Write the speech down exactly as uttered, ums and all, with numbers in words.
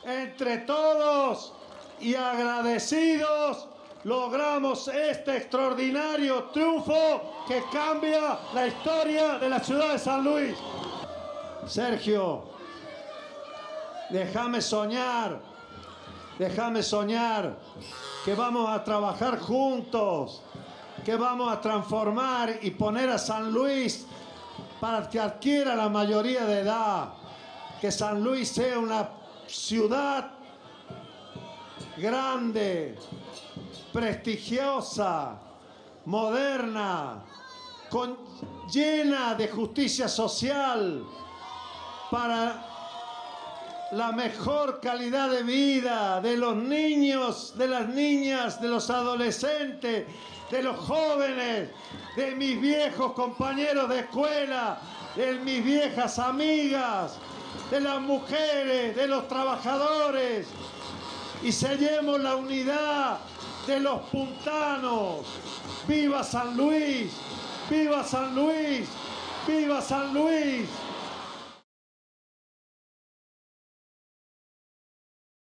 Entre todos y agradecidos logramos este extraordinario triunfo que cambia la historia de la ciudad de San Luis. Sergio, déjame soñar, déjame soñar que vamos a trabajar juntos, que vamos a transformar y poner a San Luis para que adquiera la mayoría de edad, que San Luis sea una ciudad grande, prestigiosa, moderna, con, llena de justicia social, para la mejor calidad de vida de los niños, de las niñas, de los adolescentes, de los jóvenes, de mis viejos compañeros de escuela, de mis viejas amigas, de las mujeres, de los trabajadores, y sellemos la unidad de los puntanos. ¡Viva San Luis! ¡Viva San Luis! ¡Viva San Luis!